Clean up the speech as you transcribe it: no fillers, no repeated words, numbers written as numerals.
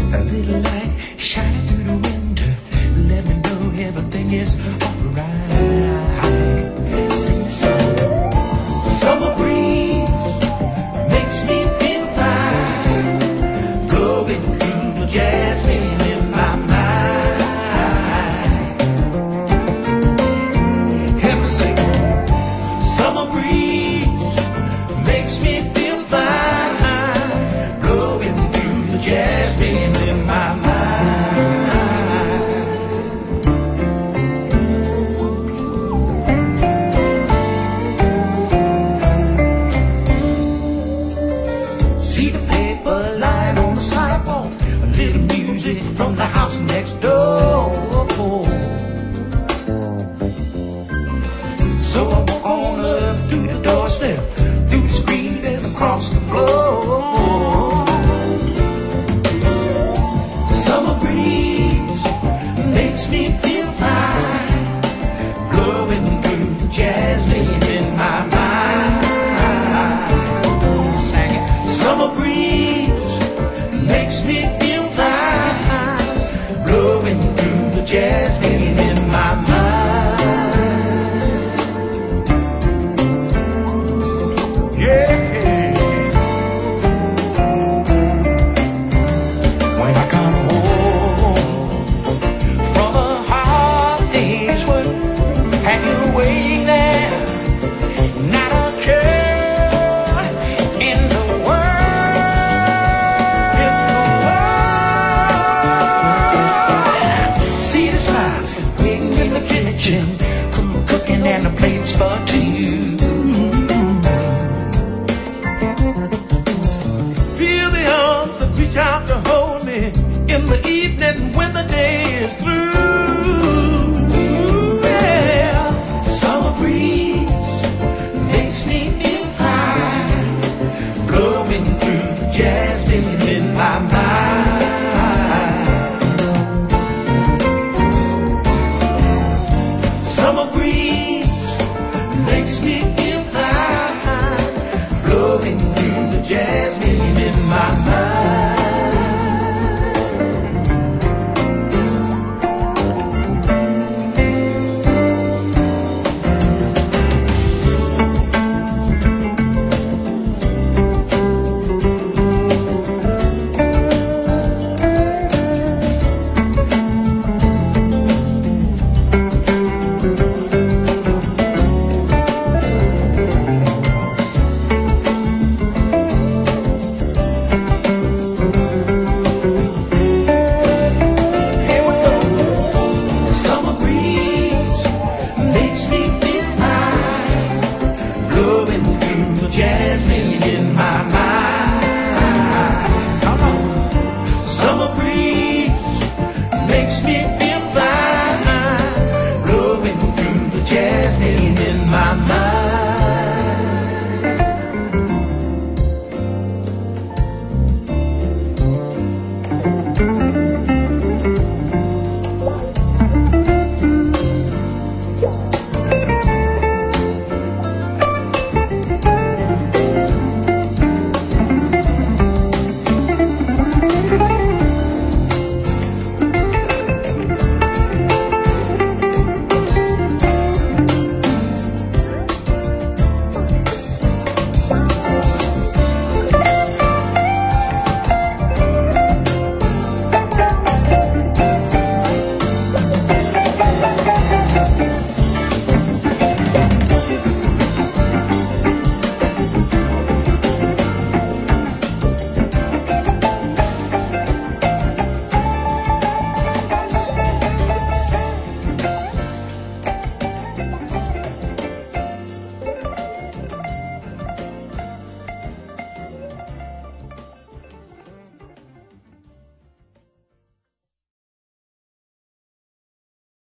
A little light shining through the window, let me know everything is alright. Sing the song. Summer breeze makes me feel fine, blowing through the jasmine in my mind. Help me sing. Summer breeze makes me feel fine, blowing through the jasmine in my mind. See the paper lying on the sidewalk, a little music from the house next door. So I walk on up to the doorstep, through the screen and across the floor. Summer breeze makes me feel fine, blowing through the jasmine in my mind. Sing it. Summer breeze makes me feel fine, blowing through the jasmine in my mind. When I come home from a hard day's work, and you're waiting there, not a care in the world. See the smile waiting in the kitchen, cooking and the plates for two. Feel the arms that reach out to hold me in the evening when the day is through. Yeah. Summer breeze makes me feel fine, blowing through the jasmine in my mind. Summer breeze makes me feel fine, blowing through the jasmine in my mind. Here we go. Summer breeze makes me feel fine, blowing through the jasmine in my mind. Come on. Summer breeze makes me feel